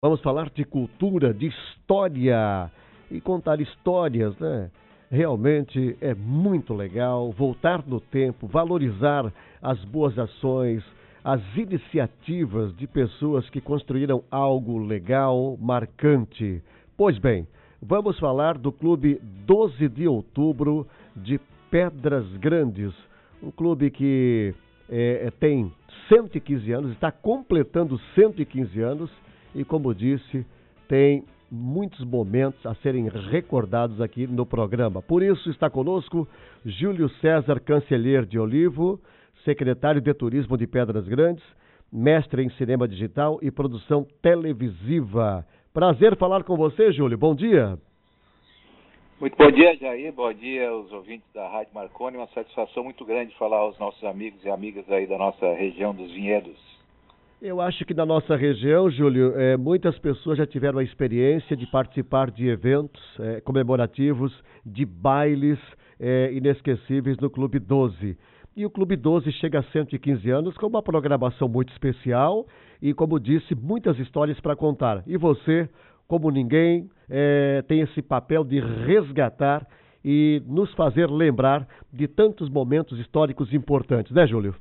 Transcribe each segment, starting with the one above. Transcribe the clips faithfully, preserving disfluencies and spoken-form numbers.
Vamos falar de cultura, de história e contar histórias, né? Realmente é muito legal voltar no tempo, valorizar as boas ações, as iniciativas de pessoas que construíram algo legal, marcante. Pois bem, vamos falar do Clube doze de Outubro de Pedras Grandes, um clube que é, tem cento e quinze anos, está completando cento e quinze anos. E, como disse, tem muitos momentos a serem recordados aqui no programa. Por isso está conosco Júlio César Cancelheiro de Olivo, secretário de Turismo de Pedras Grandes, mestre em cinema digital e produção televisiva. Prazer falar com você, Júlio. Bom dia. Muito bom dia, Jair. Bom dia aos ouvintes da Rádio Marconi. Uma satisfação muito grande falar aos nossos amigos e amigas aí da nossa região dos Vinhedos. Eu acho que na nossa região, Júlio, é, muitas pessoas já tiveram a experiência de participar de eventos é, comemorativos, de bailes é, inesquecíveis no Clube doze. E o Clube doze chega a cento e quinze anos com uma programação muito especial e, como disse, muitas histórias para contar. E você, como ninguém, é, tem esse papel de resgatar e nos fazer lembrar de tantos momentos históricos importantes, né, Júlio?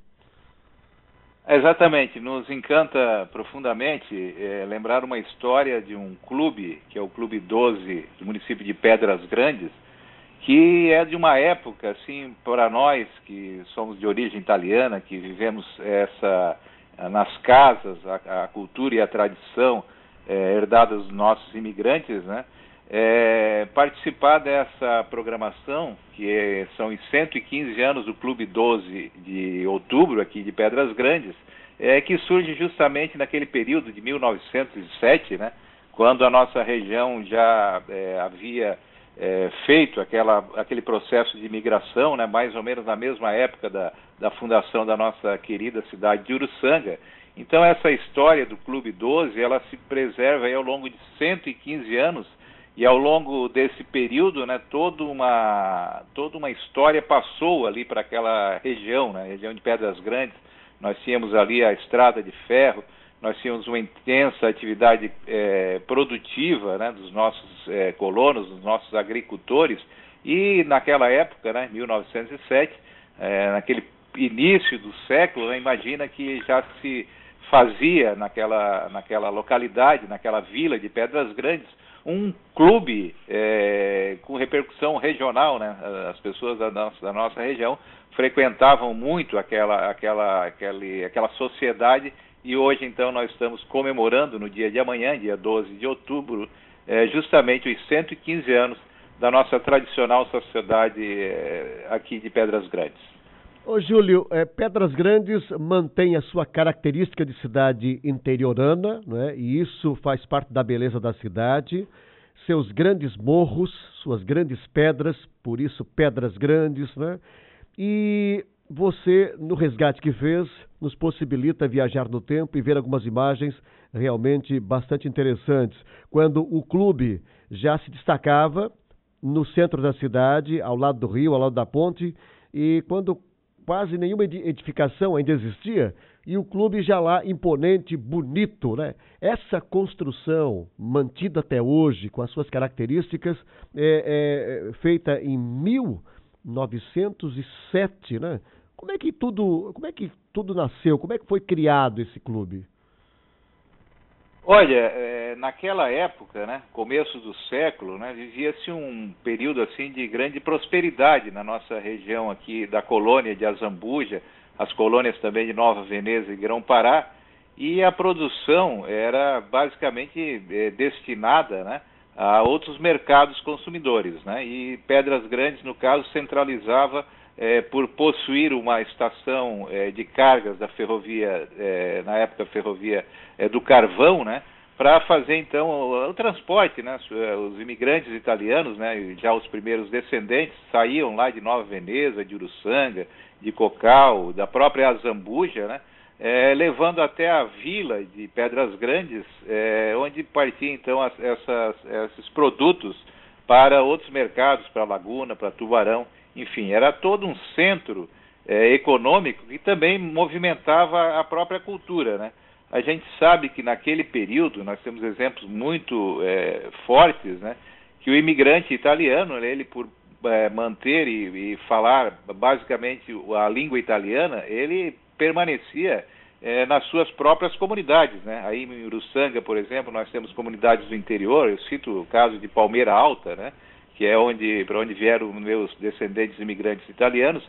Exatamente, nos encanta profundamente é, lembrar uma história de um clube, que é o Clube doze do município de Pedras Grandes, que é de uma época, assim, para nós que somos de origem italiana, que vivemos essa, nas casas, a, a cultura e a tradição é, herdadas dos nossos imigrantes, né? É, participar dessa programação, que é, são os cento e quinze anos do Clube doze de Outubro, aqui de Pedras Grandes, é, que surge justamente naquele período de mil novecentos e sete, né, quando a nossa região já é, havia é, feito aquela, aquele processo de imigração, né, mais ou menos na mesma época da, da fundação da nossa querida cidade de Uruçanga. Então essa história do Clube doze, ela se preserva aí ao longo de cento e quinze anos. E ao longo desse período, né, toda uma, toda uma história passou ali para aquela região, né, região de Pedras Grandes. Nós tínhamos ali a estrada de ferro, nós tínhamos uma intensa atividade é, produtiva, né, dos nossos é, colonos, dos nossos agricultores. E naquela época, né, mil novecentos e sete, é, naquele início do século, né, imagina que já se fazia naquela, naquela localidade, naquela vila de Pedras Grandes, um clube é, com repercussão regional, né? As pessoas da nossa, da nossa região frequentavam muito aquela, aquela, aquele, aquela sociedade, e hoje então nós estamos comemorando no dia de amanhã, dia doze de outubro, é, justamente os cento e quinze anos da nossa tradicional sociedade é, aqui de Pedras Grandes. Ô Júlio, é, Pedras Grandes mantém a sua característica de cidade interiorana, né? E isso faz parte da beleza da cidade, seus grandes morros, suas grandes pedras, por isso Pedras Grandes, né? E você, no resgate que fez, nos possibilita viajar no tempo e ver algumas imagens realmente bastante interessantes, quando o clube já se destacava no centro da cidade, ao lado do rio, ao lado da ponte, e quando quase nenhuma edificação ainda existia, e o clube já lá imponente, bonito, né? Essa construção mantida até hoje, com as suas características, é, é feita em mil novecentos e sete, né? Como é que tudo, como é que tudo nasceu? Como é que foi criado esse clube? Olha, é, naquela época, né, começo do século, né, vivia-se um período assim de grande prosperidade na nossa região aqui da colônia de Azambuja, as colônias também de Nova Veneza e Grão-Pará, e a produção era basicamente é, destinada, né, a outros mercados consumidores, né, e Pedras Grandes, no caso, centralizava É, por possuir uma estação é, de cargas da ferrovia, é, na época ferrovia é, do carvão, né, para fazer então o, o transporte, né, os imigrantes italianos, né, já os primeiros descendentes, saíam lá de Nova Veneza, de Uruçanga, de Cocal, da própria Azambuja, né, é, levando até a vila de Pedras Grandes, é, onde partiam então as, essas, esses produtos para outros mercados, para Laguna, para Tubarão. Enfim, era todo um centro é, econômico que também movimentava a própria cultura, né? a gente sabe que naquele período, nós temos exemplos muito é, fortes, né, que o imigrante italiano, ele por é, manter e, e falar basicamente a língua italiana, ele permanecia é, nas suas próprias comunidades, né? Aí em Uruçanga, por exemplo, nós temos comunidades do interior, eu cito o caso de Palmeira Alta, né, que é onde, para onde vieram meus descendentes imigrantes italianos,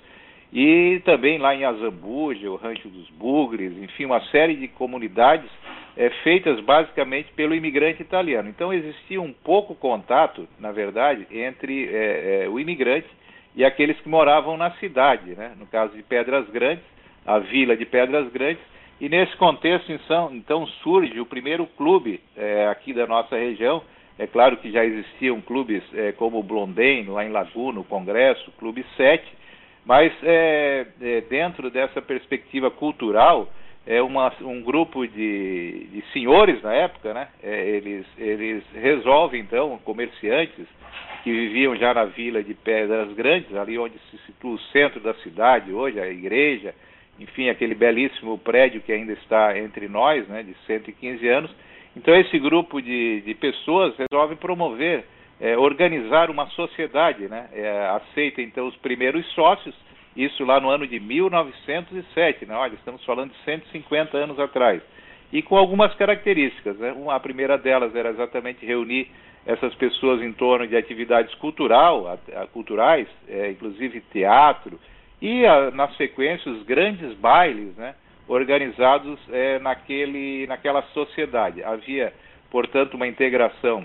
e também lá em Azambuja, o Rancho dos Bugres, enfim, uma série de comunidades é, feitas basicamente pelo imigrante italiano. Então existia um pouco contato, na verdade, entre é, é, o imigrante e aqueles que moravam na cidade, né? No caso de Pedras Grandes, a vila de Pedras Grandes, e nesse contexto, então, então surge o primeiro clube é, aqui da nossa região. É claro que já existiam clubes é, como o Blondem, lá em Laguna, o Congresso, o Clube sete, mas é, é, dentro dessa perspectiva cultural, é uma, um grupo de, de senhores na época, né, é, eles, eles resolvem então, comerciantes que viviam já na vila de Pedras Grandes, ali onde se situa o centro da cidade hoje, a igreja, enfim, aquele belíssimo prédio que ainda está entre nós, né, de cento e quinze anos. Então esse grupo de, de pessoas resolve promover, é, organizar uma sociedade, né? É, aceita então os primeiros sócios, isso lá no ano de mil novecentos e sete, né? Olha, estamos falando de cento e cinquenta anos atrás, e com algumas características, né? Uma, a primeira delas era exatamente reunir essas pessoas em torno de atividades cultural, a, a, culturais, é, inclusive teatro, e a, na sequência os grandes bailes, né, organizados é, naquele, naquela sociedade. Havia, portanto, uma integração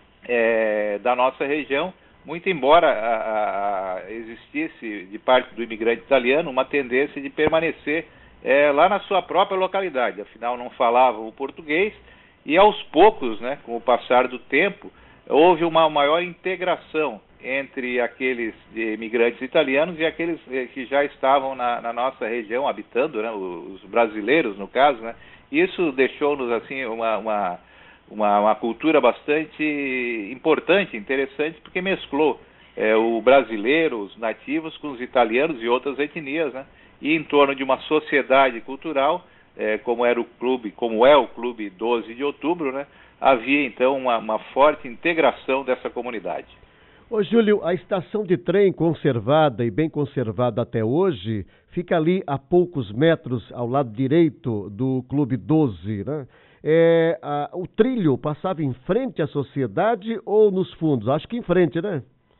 é, da nossa região, muito embora a, a, existisse de parte do imigrante italiano uma tendência de permanecer é, lá na sua própria localidade, afinal não falavam o português, e aos poucos, né, com o passar do tempo, houve uma maior integração entre aqueles imigrantes italianos e aqueles que já estavam na, na nossa região habitando, né, os brasileiros no caso, né. Isso deixou-nos assim uma, uma, uma, uma cultura bastante importante, interessante, porque mesclou é, o brasileiro, os nativos, com os italianos e outras etnias, né, e em torno de uma sociedade cultural, é, como era o clube, como é o Clube doze de Outubro, né, havia então uma, uma forte integração dessa comunidade. Ô Júlio, a estação de trem conservada e bem conservada até hoje fica ali a poucos metros ao lado direito do Clube doze, né? É, a, o trilho passava em frente à sociedade ou nos fundos? Acho que em frente, né?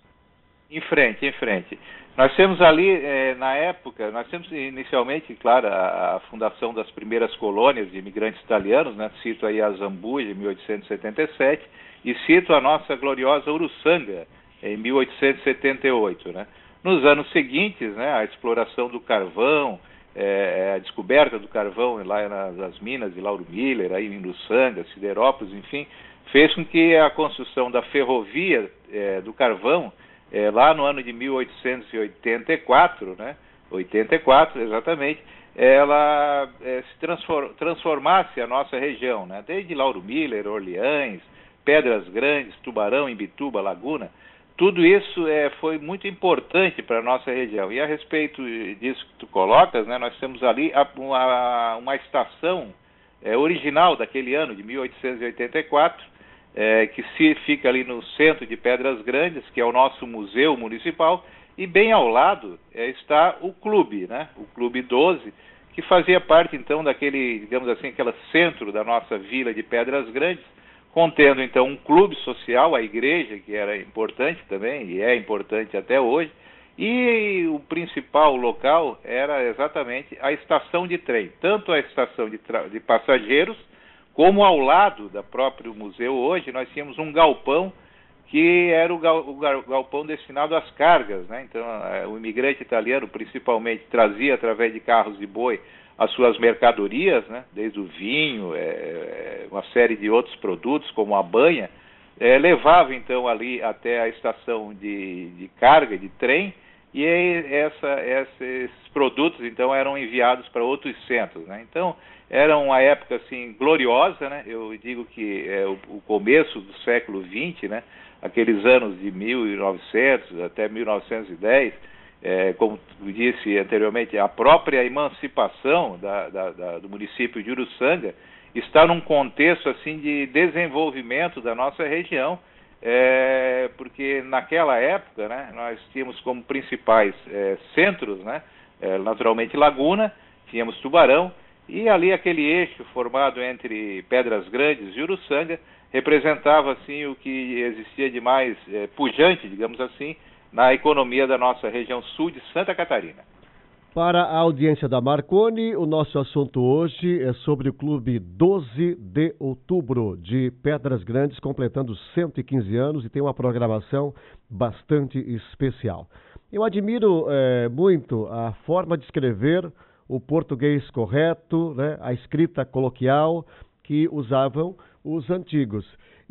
Em frente, em frente. Nós temos ali, eh, na época, nós temos inicialmente, claro, a, a fundação das primeiras colônias de imigrantes italianos, né? Cito aí a Zambuja, em mil oitocentos e setenta e sete, e cito a nossa gloriosa Uruçanga, em mil oitocentos e setenta e oito, né? Nos anos seguintes, né, a exploração do carvão, é, a descoberta do carvão lá nas minas de Lauro Miller, aí em Uruçanga, Siderópolis, enfim, fez com que a construção da ferrovia é, do carvão, é, lá no ano de mil oitocentos e oitenta e quatro, né, oitenta e quatro exatamente, ela é, se transform, transformasse a nossa região, né, desde Lauro Miller, Orleans, Pedras Grandes, Tubarão, Imbituba, Laguna. Tudo isso é, foi muito importante para a nossa região. E a respeito disso que tu colocas, né, nós temos ali a, uma, uma estação é, original daquele ano, de mil oitocentos e oitenta e quatro, é, que se, fica ali no centro de Pedras Grandes, que é o nosso museu municipal, e bem ao lado é, está o clube, né, o Clube doze, que fazia parte então daquele, digamos assim, aquele centro da nossa vila de Pedras Grandes, contendo então um clube social, a igreja, que era importante também, e é importante até hoje, e o principal local era exatamente a estação de trem, tanto a estação de, de passageiros, como ao lado do próprio museu hoje, nós tínhamos um galpão, que era o, gal, o galpão destinado às cargas, né? Então o imigrante italiano principalmente trazia através de carros de boi as suas mercadorias, né, desde o vinho, é, uma série de outros produtos, como a banha, é, levava então ali até a estação de, de carga, de trem, e essa, esses produtos então eram enviados para outros centros, né? Então era uma época assim gloriosa, né? Eu digo que é o, o começo do século vinte, né? Aqueles anos de mil e novecentos até mil novecentos e dez, É, como disse anteriormente, a própria emancipação da, da, da, do município de Uruçanga, está num contexto assim de desenvolvimento da nossa região, é, porque naquela época, né, nós tínhamos como principais é, centros, né, é, naturalmente Laguna, tínhamos Tubarão, e ali aquele eixo formado entre Pedras Grandes e Uruçanga representava assim o que existia de mais é, pujante, digamos assim, na economia da nossa região sul de Santa Catarina. Para a audiência da Marconi, o nosso assunto hoje é sobre o Clube doze de Outubro de Pedras Grandes, completando cento e quinze anos, e tem uma programação bastante especial. Eu admiro é, muito a forma de escrever, o português correto, né, a escrita coloquial que usavam os antigos.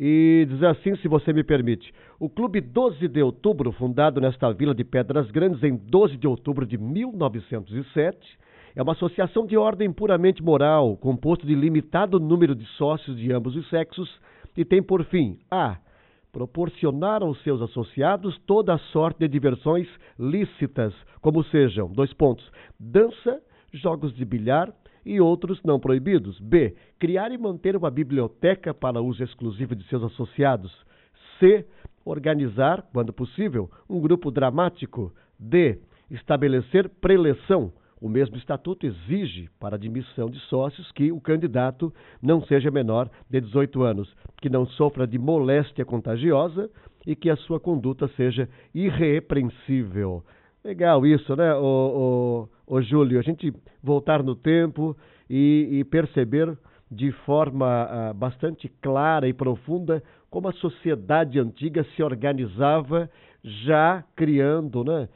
E diz assim, se você me permite: o Clube doze de Outubro, fundado nesta vila de Pedras Grandes em doze de outubro de mil novecentos e sete, é uma associação de ordem puramente moral, composto de limitado número de sócios de ambos os sexos, e tem por fim a proporcionar aos seus associados toda a sorte de diversões lícitas, como sejam, dois pontos, dança, jogos de bilhar e outros não proibidos. B. Criar e manter uma biblioteca para uso exclusivo de seus associados. C. Organizar, quando possível, um grupo dramático. D. Estabelecer preleção. O mesmo estatuto exige, para admissão de sócios, que o candidato não seja menor de dezoito anos, que não sofra de moléstia contagiosa e que a sua conduta seja irrepreensível. Legal isso, né, ô, ô, ô Júlio? A gente voltar no tempo e, e perceber de forma ah, bastante clara e profunda como a sociedade antiga se organizava, já criando, né,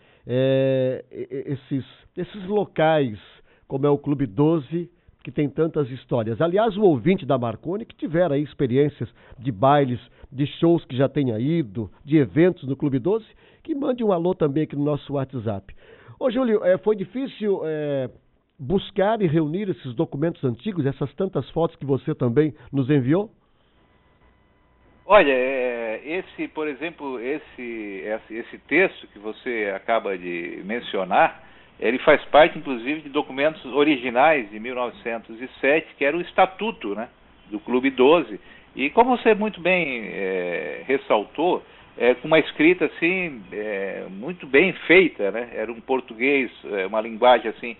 é, esses, esses locais, como é o Clube doze, que tem tantas histórias. Aliás, o ouvinte da Marconi que tiver aí experiências de bailes, de shows que já tenha ido, de eventos no Clube doze, que mande um alô também aqui no nosso WhatsApp. Ô, Júlio, é, foi difícil é, buscar e reunir esses documentos antigos, essas tantas fotos que você também nos enviou? Olha, esse, por exemplo, esse, esse texto que você acaba de mencionar, ele faz parte, inclusive, de documentos originais de mil novecentos e sete, que era o Estatuto, né, do Clube doze. E como você muito bem é, ressaltou, é, com uma escrita assim é, muito bem feita, né? Era um português, é, uma linguagem assim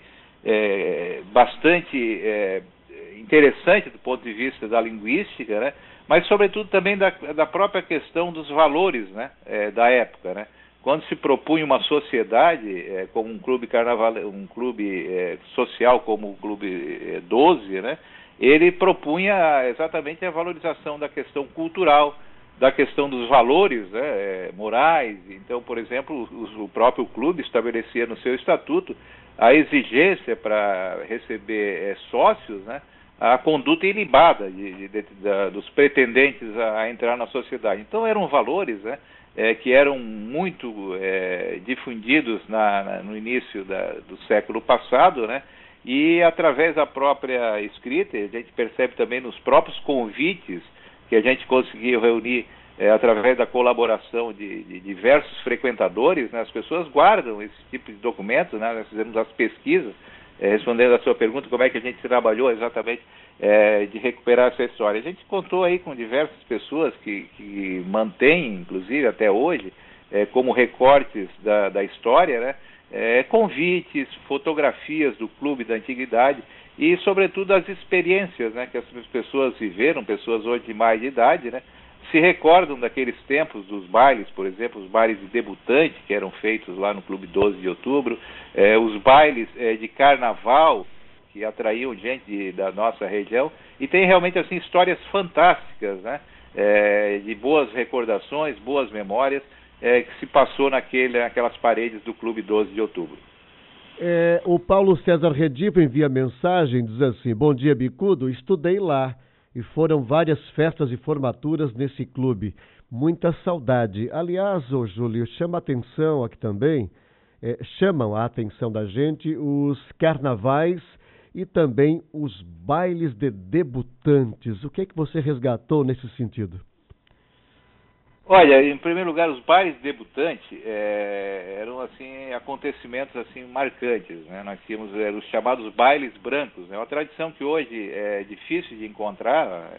é, bastante é, interessante do ponto de vista da linguística, né? Mas sobretudo também da, da própria questão dos valores, né? É, da época, né? Quando se propunha uma sociedade é, como um clube carnaval, um clube é, social como o Clube doze, né? Ele propunha exatamente a valorização da questão cultural, da questão dos valores, né, morais. Então, por exemplo, o, o próprio clube estabelecia no seu estatuto a exigência para receber é, sócios, né, a conduta ilibada de, de, de, de, dos pretendentes a, a entrar na sociedade. Então, eram valores, né, é, que eram muito é, difundidos na, na, no início da, do século passado, né, e através da própria escrita, a gente percebe também nos próprios convites que a gente conseguiu reunir é, através da colaboração de, de diversos frequentadores, né? As pessoas guardam esse tipo de documentos, né? Nós fizemos as pesquisas, é, respondendo a sua pergunta, como é que a gente trabalhou exatamente é, de recuperar essa história. A gente contou aí com diversas pessoas que, que mantêm, inclusive até hoje, é, como recortes da, da história, né? É, convites, fotografias do clube da antiguidade e, sobretudo, as experiências, né, que as pessoas viveram, pessoas hoje de mais de idade, né, se recordam daqueles tempos dos bailes, por exemplo, os bailes de debutante que eram feitos lá no Clube doze de Outubro, é, os bailes é, de carnaval que atraíam gente de, da nossa região, e tem realmente assim histórias fantásticas, né, é, de boas recordações, boas memórias, É, que se passou naquele, naquelas paredes do Clube doze de Outubro. É, o Paulo César Redivo envia mensagem, diz assim: bom dia, Bicudo, estudei lá e foram várias festas e formaturas nesse clube. Muita saudade. Aliás, ô Júlio, chama a atenção aqui também, é, chamam a atenção da gente os carnavais e também os bailes de debutantes. O que é que você resgatou nesse sentido? Olha, em primeiro lugar, os bailes debutantes é, eram assim acontecimentos assim marcantes, né? Nós tínhamos é, os chamados bailes brancos, né? Uma tradição que hoje é difícil de encontrar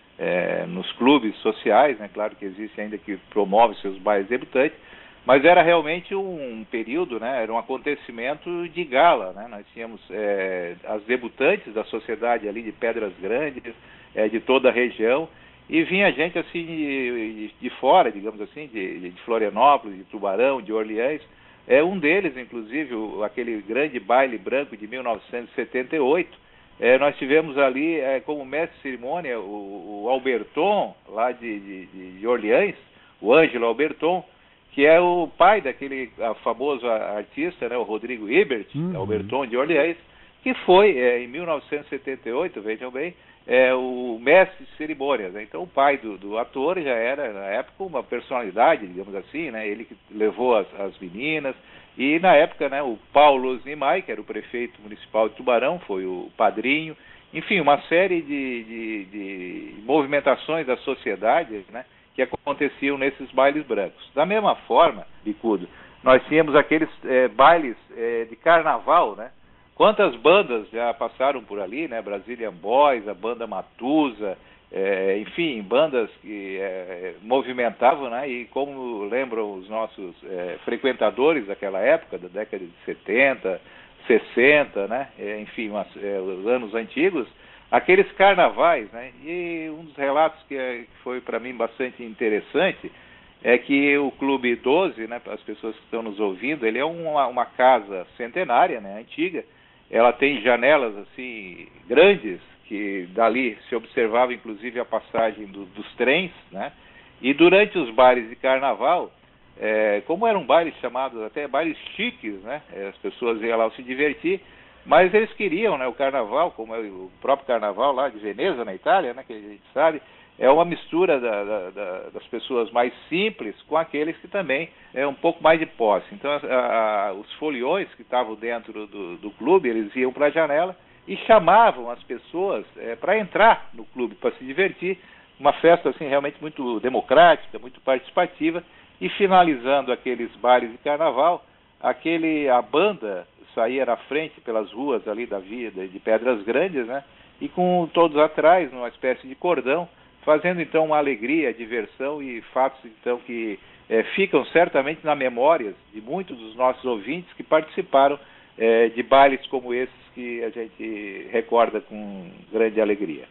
é, nos clubes sociais, né? Claro que existe ainda que promove seus bailes debutantes, mas era realmente um período, né? Era um acontecimento de gala, né? Nós tínhamos é, as debutantes da sociedade ali de Pedras Grandes, é, de toda a região. E vinha gente assim de, de fora, digamos assim, de, de Florianópolis, de Tubarão, de Orleans. É um deles, inclusive, o, aquele grande baile branco de mil novecentos e setenta e oito. É, nós tivemos ali é, como mestre de cerimônia o, o Alberton, lá de, de, de Orleans, o Ângelo Alberton, que é o pai daquele famoso artista, né, o Rodrigo Hilbert, uhum. Alberton de Orleans, que foi, é, em mil novecentos e setenta e oito, vejam bem, é, o mestre de cerimônias, né? Então o pai do, do ator já era, na época, uma personalidade, digamos assim, né? Ele que levou as, as meninas, e na época, né, o Paulo Osnimai, que era o prefeito municipal de Tubarão, foi o padrinho, enfim, uma série de, de, de movimentações da sociedade, né, que aconteciam nesses bailes brancos. Da mesma forma, Bicudo, nós tínhamos aqueles é, bailes é, de carnaval, né? Quantas bandas já passaram por ali, né? Brazilian Boys, a banda Matusa, é, enfim, bandas que é, movimentavam, né? E como lembram os nossos é, frequentadores daquela época, da década de setenta, sessenta, né? É, enfim, umas, é, os anos antigos, aqueles carnavais, né? E um dos relatos que, é, que foi para mim bastante interessante é que o Clube doze, né? Para as pessoas que estão nos ouvindo, ele é uma, uma casa centenária, né? Antiga. Ela tem janelas assim grandes, que dali se observava inclusive a passagem do, dos trens, né? E durante os bailes de carnaval, é, como eram bailes chamados até bailes chiques, né? As pessoas iam lá se divertir, mas eles queriam, né? O carnaval, como é o próprio carnaval lá de Veneza, na Itália, né? Que a gente sabe, é uma mistura da, da, da, das pessoas mais simples com aqueles que também é um pouco mais de posse. Então, a, a, os foliões que estavam dentro do, do clube, eles iam para a janela e chamavam as pessoas é, para entrar no clube, para se divertir. Uma festa assim realmente muito democrática, muito participativa. E finalizando aqueles bailes de carnaval, aquele, a banda saía na frente pelas ruas ali da vida de Pedras Grandes, né? E com todos atrás, numa espécie de cordão, fazendo então uma alegria, diversão e fatos então que é, ficam certamente na memória de muitos dos nossos ouvintes que participaram é, de bailes como esses que a gente recorda com grande alegria.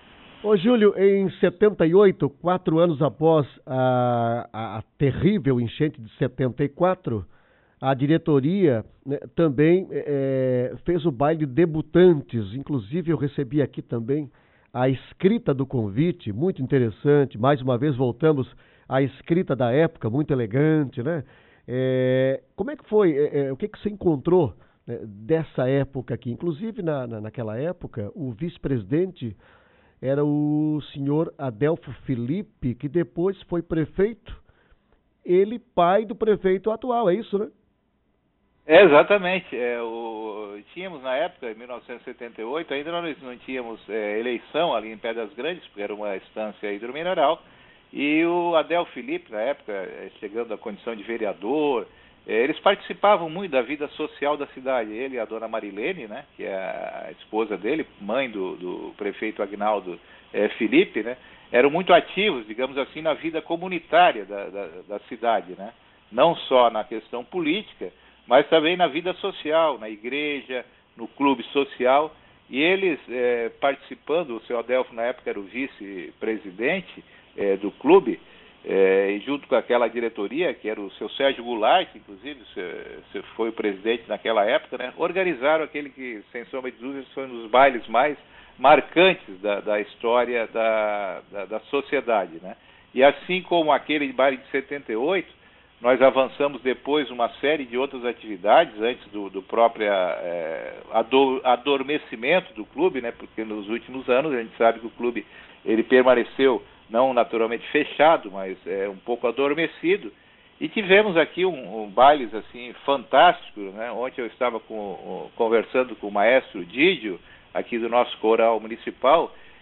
Ô Júlio, em setenta e oito, quatro anos após a, a, a terrível enchente de setenta e quatro, a diretoria, né, também é, fez o baile de debutantes. Inclusive eu recebi aqui também a escrita do convite, muito interessante. Mais uma vez voltamos à escrita da época, muito elegante, né? É, como é que foi? É, é, o que, que você encontrou, né, dessa época aqui? Inclusive, na, na, naquela época, o vice-presidente era o senhor Adelfo Felipe, que depois foi prefeito, ele pai do prefeito atual, é isso, né? É, exatamente. É, o, tínhamos na época, em mil novecentos e setenta e oito, ainda nós não tínhamos é, eleição ali em Pedras Grandes, porque era uma estância hidromineral, e o Adel Felipe, na época, chegando à condição de vereador, é, eles participavam muito da vida social da cidade. Ele e a dona Marilene, né, que é a esposa dele, mãe do, do prefeito Agnaldo é, Felipe, né, eram muito ativos, digamos assim, na vida comunitária da, da, da cidade, né, não só na questão política, mas também na vida social, na igreja, no clube social. E eles, é, participando, o seu Adelfo na época era o vice-presidente é, do clube, é, e junto com aquela diretoria, que era o seu Sérgio Goulart, que inclusive você foi o presidente naquela época, né, organizaram aquele que, sem sombra de dúvidas, foi um dos bailes mais marcantes da, da história da, da, da sociedade, né? E assim como aquele baile de setenta e oito, nós avançamos depois uma série de outras atividades antes do, do próprio é, ador, adormecimento do clube, né? Porque nos últimos anos a gente sabe que o clube ele permaneceu não naturalmente fechado, mas é, um pouco adormecido. E tivemos aqui um, um bailes assim fantásticos, né? Ontem eu estava com, conversando com o maestro Didio aqui do nosso coral municipal,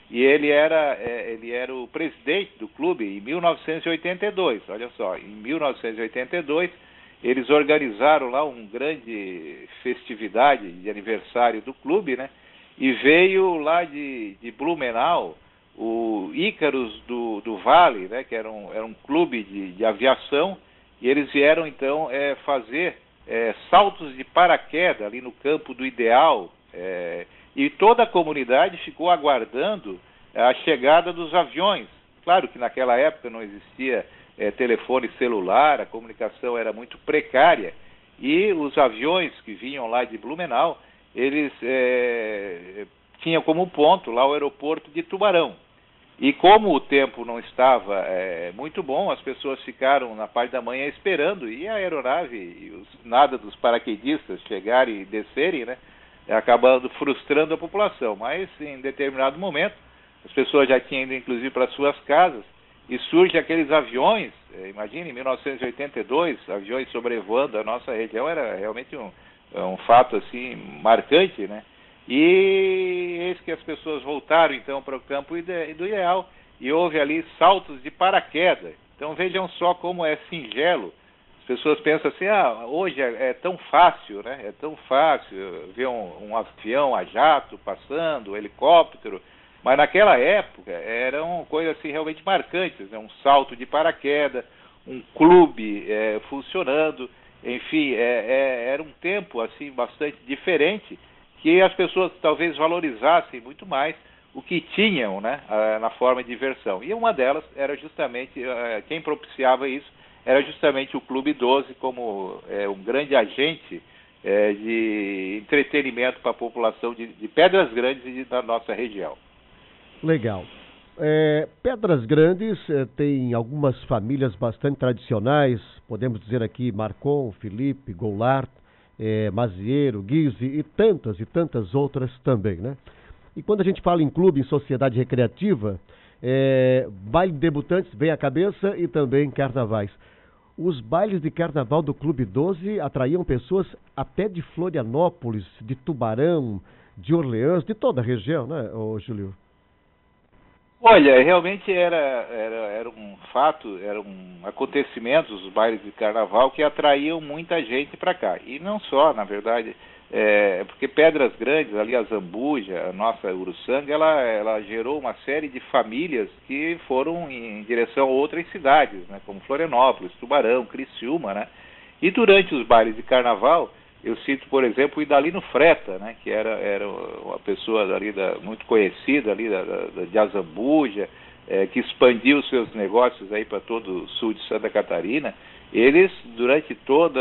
e ele era, é, ele era o presidente do clube em mil novecentos e oitenta e dois. Olha só, em mil novecentos e oitenta e dois eles organizaram lá uma grande festividade de aniversário do clube, né? E veio lá de, de Blumenau o Ícaros do, do Vale, né? Que era um, era um clube de, de aviação, e eles vieram então é, fazer é, saltos de paraquedas ali no campo do Ideal, é, e toda a comunidade ficou aguardando a chegada dos aviões. Claro que naquela época não existia é, telefone celular, a comunicação era muito precária, e os aviões que vinham lá de Blumenau, eles é, tinham como ponto lá o aeroporto de Tubarão. E como o tempo não estava é, muito bom, as pessoas ficaram na parte da manhã esperando, e a aeronave, e os, nada dos paraquedistas chegarem e descerem, né, acabando frustrando a população. Mas em determinado momento, as pessoas já tinham ido inclusive para suas casas, e surgem aqueles aviões, é, imagine, em mil novecentos e oitenta e dois, aviões sobrevoando a nossa região, era realmente um, um fato assim marcante, né? E eis que as pessoas voltaram então para o campo do Ideal, e houve ali saltos de paraquedas. Então vejam só como é singelo. As pessoas pensam assim, ah, hoje é, é tão fácil, né? É tão fácil ver um, um avião a jato passando, um helicóptero. Mas naquela época eram coisas assim realmente marcantes, né? Um salto de paraquedas, um clube é, funcionando, enfim, é, é, era um tempo assim bastante diferente, que as pessoas talvez valorizassem muito mais o que tinham, né, na forma de diversão. E uma delas era justamente, quem propiciava isso, era justamente o Clube doze, como é, um grande agente é, de entretenimento para a população de, de Pedras Grandes e da nossa região. Legal. É, Pedras Grandes é, tem algumas famílias bastante tradicionais, podemos dizer aqui Marcon, Felipe, Goulart, é, Mazieiro, Guise e tantas e tantas outras também, né? E quando a gente fala em clube, em sociedade recreativa, é, baile de debutantes vem à cabeça e também carnavais. Os bailes de carnaval do Clube doze atraíam pessoas até de Florianópolis, de Tubarão, de Orleans, de toda a região, né, ô Júlio? Olha, realmente era, era, era um fato, eram acontecimentos, os bailes de carnaval, que atraíam muita gente para cá. E não só, na verdade, é, porque Pedras Grandes, ali a Zambuja, a nossa Uruçanga, ela, ela gerou uma série de famílias que foram em direção a outras cidades, né, como Florianópolis, Tubarão, Criciúma, né? E durante os bailes de carnaval, eu cito, por exemplo, o Idalino Freta, né, que era, era uma pessoa ali da, muito conhecida ali da, da, de Azambuja, é, que expandiu seus negócios aí para todo o sul de Santa Catarina. Eles, durante todos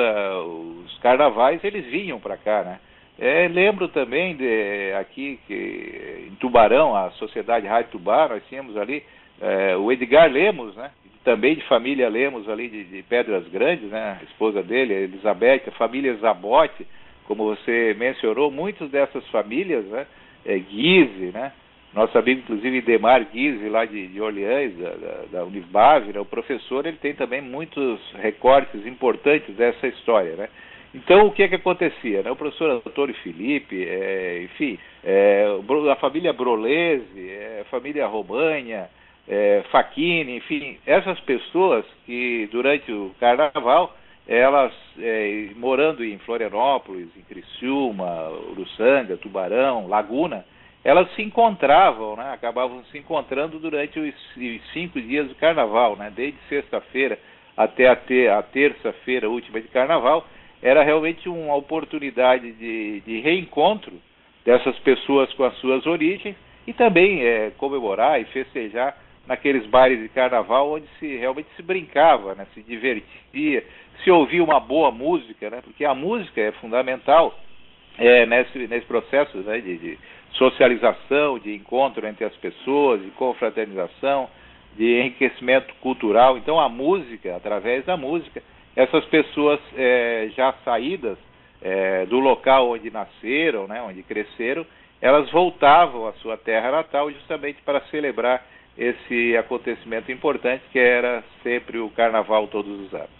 os carnavais, eles vinham para cá, né? É, lembro também de, aqui que em Tubarão, a Sociedade Rádio Tubar, nós tínhamos ali é, o Edgar Lemos, né? Também de família Lemos ali de, de Pedras Grandes, né? A esposa dele, a Elizabeth, a família Zabotti, como você mencionou, muitas dessas famílias, né? É, Guise, né? Nosso amigo, inclusive, Demar Guise, lá de, de Orleans, da, da, da Unibave, né? O professor, ele tem também muitos recortes importantes dessa história, né? Então, o que é que acontecia, né? O professor Antônio Felipe, é, enfim, é, a família Brolese, é, a família Romanha, É, Facchini, enfim, essas pessoas que durante o carnaval, elas é, morando em Florianópolis, em Criciúma, Uruçanga, Tubarão, Laguna, elas se encontravam, né, acabavam se encontrando durante os, os cinco dias do carnaval, né, desde sexta-feira até a, ter, a terça-feira última de carnaval. Era realmente uma oportunidade de, de reencontro dessas pessoas com as suas origens e também é, comemorar e festejar naqueles bailes de carnaval onde se realmente se brincava, né, se divertia, se ouvia uma boa música, né, porque a música é fundamental é, nesse, nesse processo, né, de, de socialização, de encontro entre as pessoas, de confraternização, de enriquecimento cultural. Então a música, através da música, essas pessoas é, já saídas é, do local onde nasceram, né, onde cresceram, elas voltavam à sua terra natal justamente para celebrar esse acontecimento importante que era sempre o carnaval todos os anos.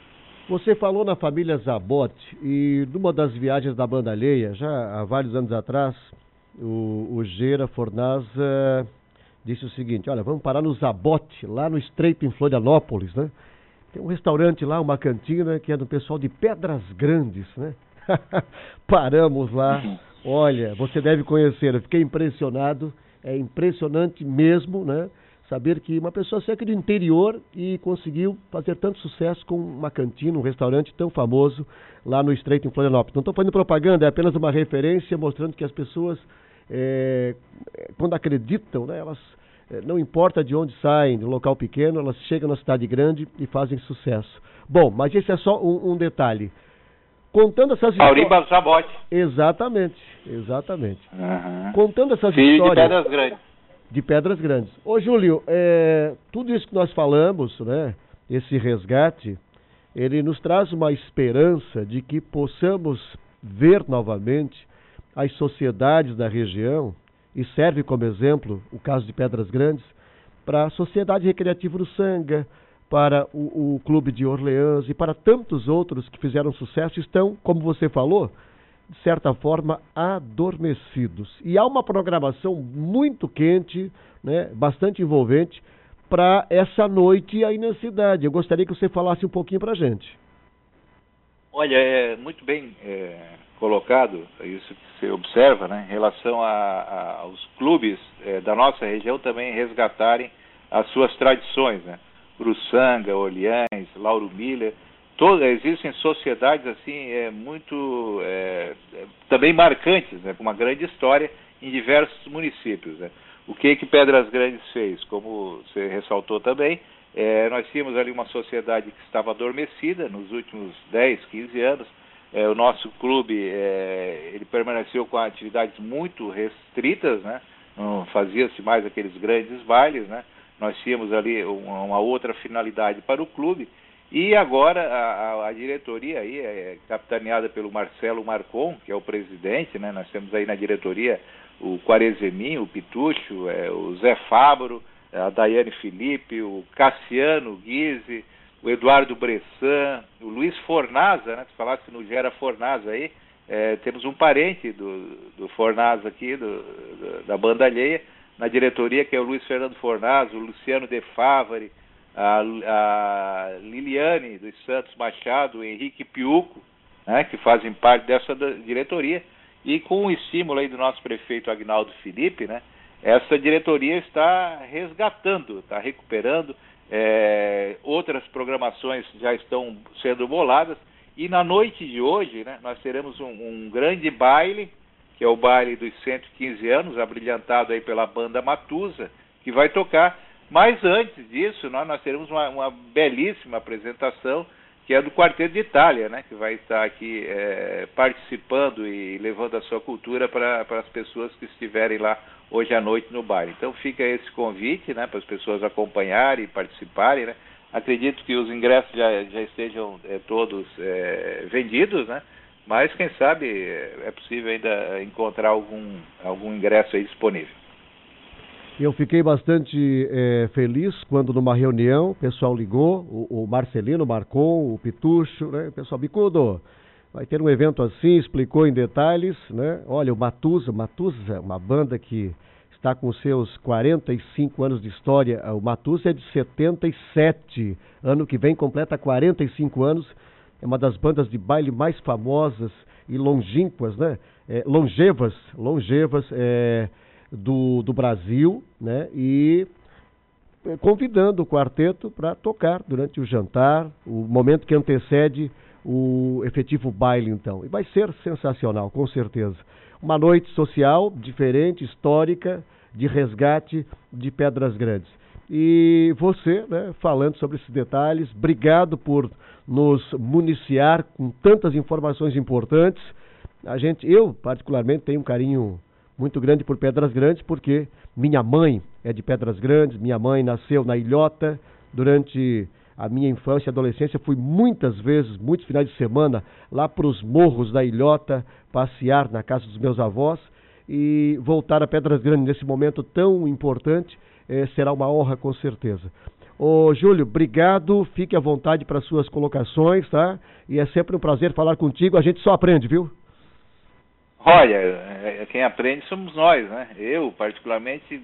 Você falou na família Zabot e numa das viagens da Banda Alheia, já há vários anos atrás, o, o Gera Fornaza disse o seguinte: olha, vamos parar no Zabote, lá no Estreito, em Florianópolis, né? Tem um restaurante lá, uma cantina, que é do pessoal de Pedras Grandes, né? Paramos lá. Olha, você deve conhecer, eu fiquei impressionado, é impressionante mesmo, né? Saber que uma pessoa seca do interior e conseguiu fazer tanto sucesso com uma cantina, um restaurante tão famoso lá no Estreito, em Florianópolis. Não estou fazendo propaganda, é apenas uma referência mostrando que as pessoas, é, quando acreditam, né, elas, é, não importa de onde saem, de um local pequeno, elas chegam na cidade grande e fazem sucesso. Bom, mas esse é só um, um detalhe. Contando essas histórias... Auriba Zabote. Exatamente, exatamente. Uhum. Contando essas Filho histórias... de Pedras Grandes. De Pedras Grandes. Ô, Júlio, é, tudo isso que nós falamos, né, esse resgate, ele nos traz uma esperança de que possamos ver novamente as sociedades da região, e serve como exemplo o caso de Pedras Grandes, para a Sociedade Recreativa do Sanga, para o, o Clube de Orleans e para tantos outros que fizeram sucesso, estão, como você falou, de certa forma, adormecidos. E há uma programação muito quente, né, bastante envolvente, para essa noite aí na cidade. Eu gostaria que você falasse um pouquinho para a gente. Olha, é muito bem é, colocado isso que você observa, né, em relação a, a, aos clubes é, da nossa região também resgatarem as suas tradições, né? Uruçanga, Orleans, Lauro Miller. Todas, existem sociedades assim é, muito é, é, também marcantes, né, com uma grande história em diversos municípios, né. O que que Pedras Grandes fez? Como você ressaltou também, é, nós tínhamos ali uma sociedade que estava adormecida nos últimos dez, quinze anos. É, o nosso clube é, ele permaneceu com atividades muito restritas, né, não fazia-se mais aqueles grandes bailes, né. Nós tínhamos ali uma, uma outra finalidade para o clube. E agora a, a, a diretoria aí é capitaneada pelo Marcelo Marcon, que é o presidente, né? Nós temos aí na diretoria o Quarezeminho, o Pitucho, é, o Zé Fabro, a Daiane Felipe, o Cassiano Guise, o Eduardo Bressan, o Luiz Fornaza, né? Se falasse no Gera Fornaza aí, é, temos um parente do, do Fornaza aqui, do, do, da banda alheia, na diretoria, que é o Luiz Fernando Fornaza, o Luciano De Favari, A, a Liliane dos Santos Machado, o Henrique Piuco, né, que fazem parte dessa diretoria, e com o estímulo aí do nosso prefeito Agnaldo Felipe, né, essa diretoria está resgatando, está recuperando, é, outras programações já estão sendo boladas, e na noite de hoje, né, nós teremos um, um grande baile, que é o baile dos cento e quinze anos, abrilhantado aí pela banda Matusa, que vai tocar. Mas antes disso, nós, nós teremos uma, uma belíssima apresentação, que é do Quarteto de Itália, né, que vai estar aqui é, participando e levando a sua cultura para as pessoas que estiverem lá hoje à noite no baile. Então fica esse convite, né, para as pessoas acompanharem e participarem, né. Acredito que os ingressos já, já estejam é, todos é, vendidos, né, mas quem sabe é possível ainda encontrar algum, algum ingresso aí disponível. Eu fiquei bastante é, feliz quando numa reunião o pessoal ligou, o, o Marcelino Marcon, o Pitucho, né? O pessoal, Bicudo, vai ter um evento assim, explicou em detalhes, né? Olha, o Matusa, Matusa, uma banda que está com seus quarenta e cinco anos de história, o Matusa é de setenta e sete, ano que vem completa quarenta e cinco anos, é uma das bandas de baile mais famosas e longínquas, né? É, longevas, longevas, é... Do, do Brasil, né, e convidando o quarteto para tocar durante o jantar, o momento que antecede o efetivo baile, então. E vai ser sensacional, com certeza. Uma noite social, diferente, histórica, de resgate de Pedras Grandes. E você, né, falando sobre esses detalhes, obrigado por nos municiar com tantas informações importantes. A gente, eu, particularmente, tenho um carinho muito grande por Pedras Grandes, porque minha mãe é de Pedras Grandes, minha mãe nasceu na Ilhota. Durante a minha infância e adolescência fui muitas vezes, muitos finais de semana, lá para os morros da Ilhota, passear na casa dos meus avós, e voltar a Pedras Grandes nesse momento tão importante eh, será uma honra, com certeza. Ô Júlio, obrigado, fique à vontade para suas colocações, tá? E é sempre um prazer falar contigo, a gente só aprende, viu? Olha, é, quem aprende somos nós, né? Eu, particularmente,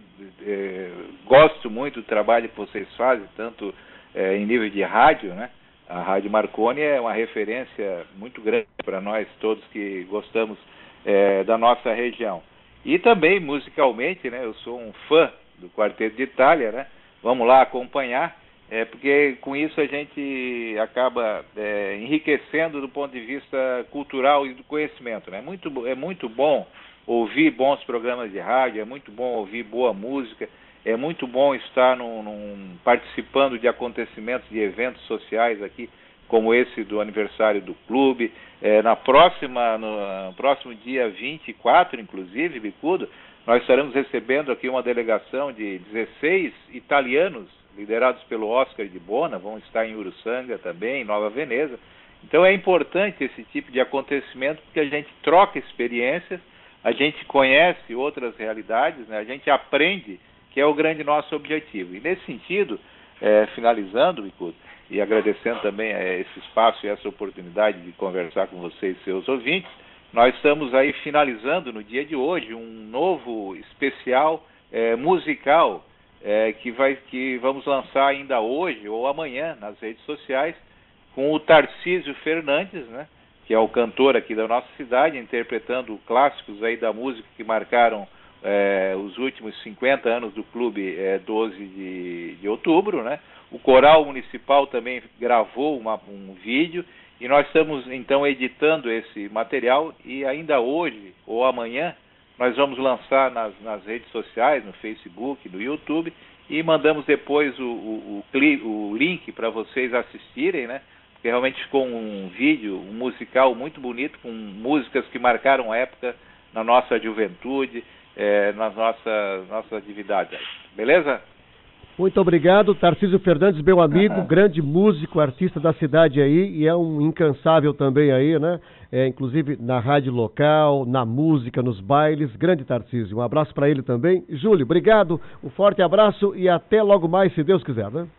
é, gosto muito do trabalho que vocês fazem, tanto é, em nível de rádio, né? A Rádio Marconi é uma referência muito grande para nós todos que gostamos é, da nossa região. E também, musicalmente, né? Eu sou um fã do Quarteto de Itália, né? Vamos lá acompanhar, é, porque com isso a gente acaba é, enriquecendo do ponto de vista cultural e do conhecimento, né? Muito, é muito bom ouvir bons programas de rádio, é muito bom ouvir boa música, é muito bom estar num, num, participando de acontecimentos, de eventos sociais aqui, como esse do aniversário do clube. É, na próxima, no, no próximo dia vinte e quatro, inclusive, Bicudo, nós estaremos recebendo aqui uma delegação de dezesseis italianos, liderados pelo Oscar de Bona, vão estar em Uruçanga também, em Nova Veneza. Então é importante esse tipo de acontecimento, porque a gente troca experiências, a gente conhece outras realidades, né? A gente aprende, que é o grande nosso objetivo. E nesse sentido, é, finalizando, Bicudo, e agradecendo também é, esse espaço e essa oportunidade de conversar com vocês e seus ouvintes, nós estamos aí finalizando no dia de hoje um novo especial é, musical é, que, vai, que vamos lançar ainda hoje ou amanhã nas redes sociais com o Tarcísio Fernandes, né, que é o cantor aqui da nossa cidade, interpretando clássicos aí da música que marcaram é, os últimos cinquenta anos do Clube é, doze de, de outubro, né? O Coral Municipal também gravou uma, um vídeo e nós estamos então editando esse material e ainda hoje ou amanhã nós vamos lançar nas, nas redes sociais, no Facebook, no YouTube, e mandamos depois o, o, o, o link para vocês assistirem, né? Porque realmente ficou um vídeo, um musical muito bonito, com músicas que marcaram época na nossa juventude, é, nas nossas, nossas atividades. Beleza? Muito obrigado, Tarcísio Fernandes, meu amigo, uhum. grande músico, artista da cidade aí, e é um incansável também aí, né? É, inclusive na rádio local, na música, nos bailes. Grande Tarcísio, um abraço para ele também. Júlio, obrigado, um forte abraço e até logo mais, se Deus quiser, né?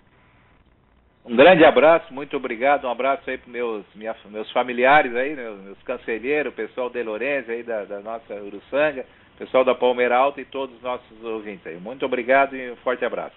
Um grande abraço, muito obrigado, um abraço aí para meus, minha, meus familiares aí, meus, meus cancelheiros, o pessoal de Lourenço aí da, da nossa Uruçanga, pessoal da Palmeira Alta e todos os nossos ouvintes aí. Muito obrigado e um forte abraço.